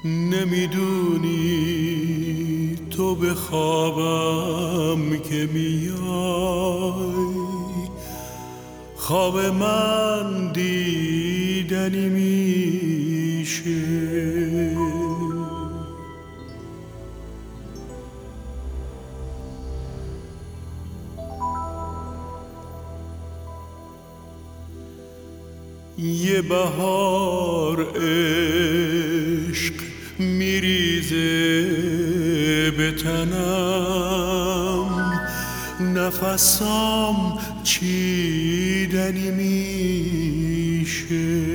نمیدونی تو به خوابم که میای، خواب من دیدنی میشه. یه بهار عشق میریزه به تنم، نفسام چیدنی میشه.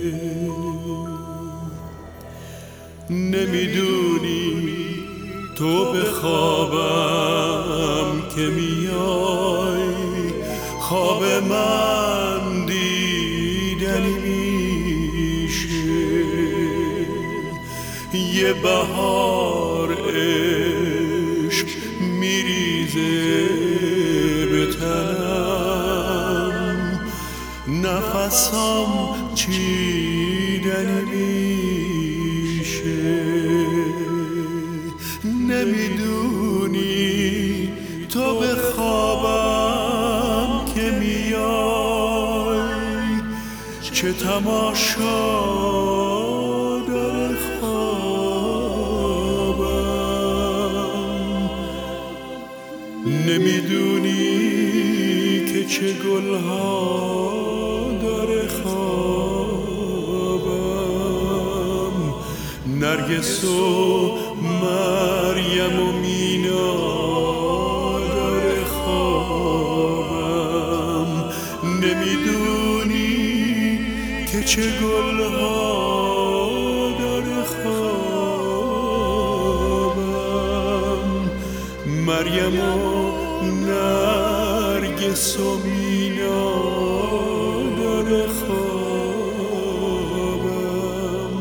نمیدونی تو به خوابم که میای، خواب من دیدنی میشه. یه بهار عشق میریزه به تنم، نفسم چیدنی میشه. نمیدونی تو به خوابم که میای، چه تماشا داره خوابم. نمیدونی که چه گلها داره خوابم، نرگس و مریم و مینا داره خوابم. نمیدونی که چه گلها داره خوابم، مریم و نرگس و مینا داره خوابم.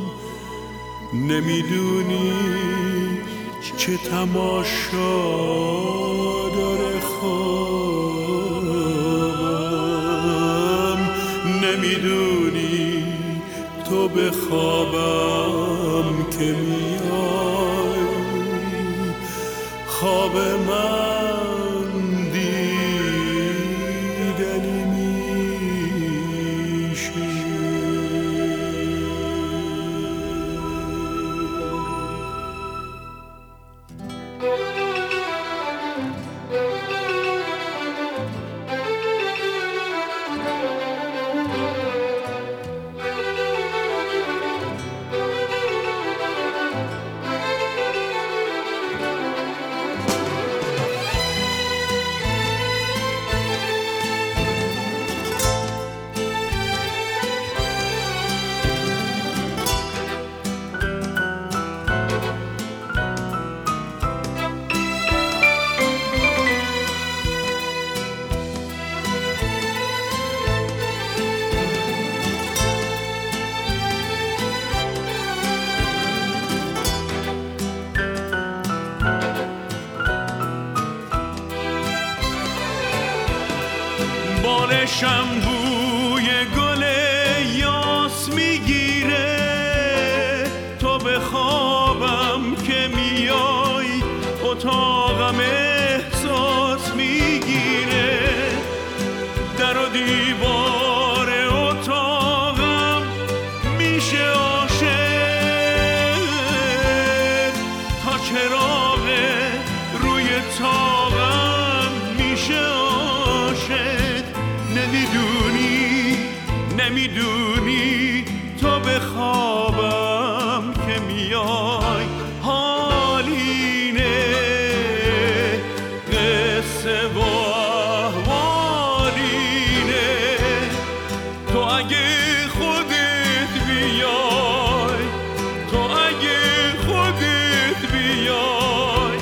نمیدونی چه تماشا داره خوابم. نمیدونی تو به خوابم که میای، خواب من دیدنی میشه. بالشم بوی گل یاس میگیره، تو به خوابم که میای اتاقم احساس میگیره. در و دیوار اتاقم میشه عاشق، تا چراغ روی طاقم میشه عاشق. نمیدونی تو به خوابم که میای، حالینه قصه و احوالینه. تو اگه خودت بیای، تو اگه خودت بیای،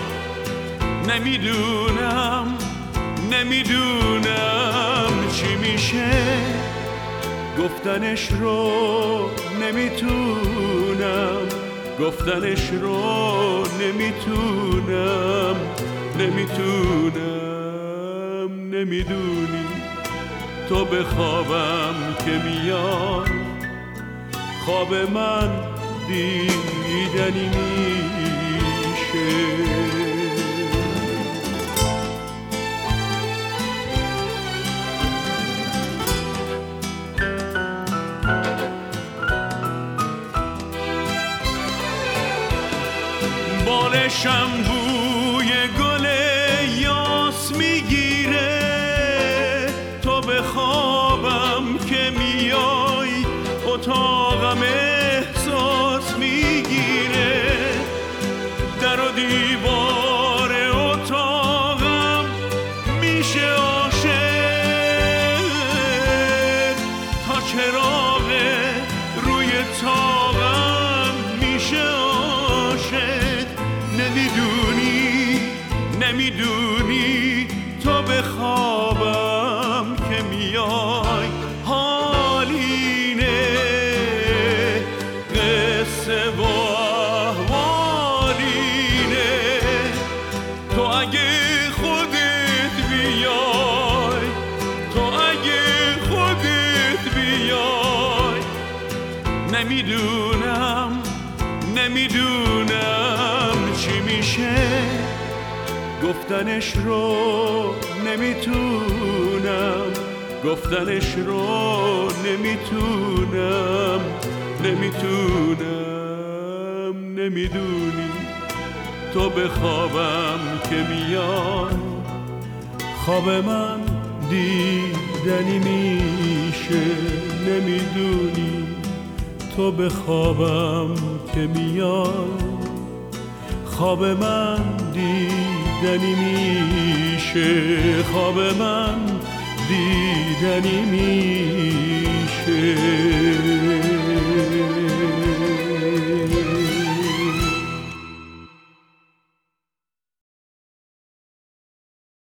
نمیدونم چی میشه. گفتنش رو نمیتونم، گفتنش رو نمیتونم. نمیدونی تو به خوابم که میای، خواب من دیدنی میشه. بالشم بوی گل یاس میگیره، تو به خوابم که میای اتاقم احساس میگیره. در و دیوار اتاقم میشه عاشق، تا چراغ روی طاقم میشه عاشق. نمیدونی تو به خوابم که میای حالینه، قصه و احوالینه. تو اگه خودت بیای، تو اگه خودت بیای، نمیدونم چی میشه. گفتنش رو نمیتونم، گفتنش رو نمیدونی تو به خوابم که میای، خواب من دیدنی میشه. نمیدونی تو به خوابم که میای، خواب من دیدنی میشه، خواب من دیدنی میشه.